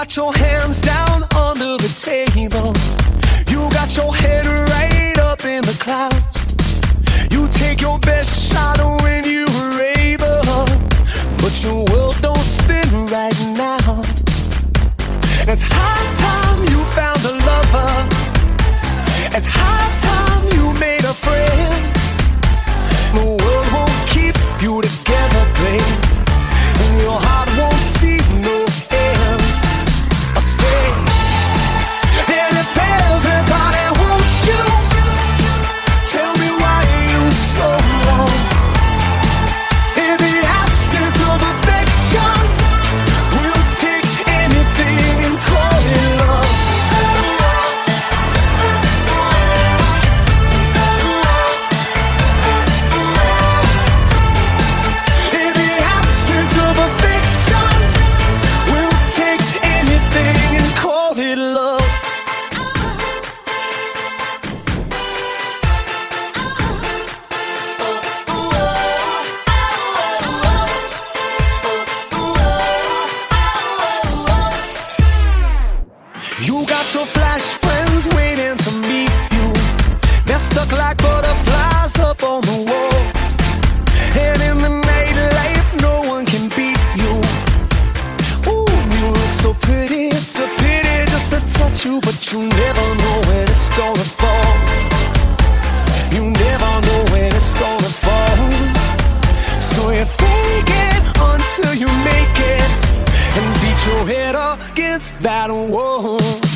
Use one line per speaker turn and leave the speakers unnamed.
got your hands down under the table. You got your head right up in the clouds. You take your best shot when you're able, but your world don't spin right now. It's high time you found a lover. It's high time you made a friend. The world won't keep you together, babe, and your heart won't see no end. I say, and if everybody wants you, tell me why you so wrong. In the absence of affection, we'll take anything and call it love. In the absence of affection, we'll take anything and call it love. You got your flash friends waiting to meet you. They're stuck like butterflies up on the wall. And in the nightlife, no one can beat you. Ooh, you look so pretty, it's a pity just to touch you, but you never know when it's gonna fall. You never know when it's gonna fall. So you fake it until you make it, and beat your head against that wall.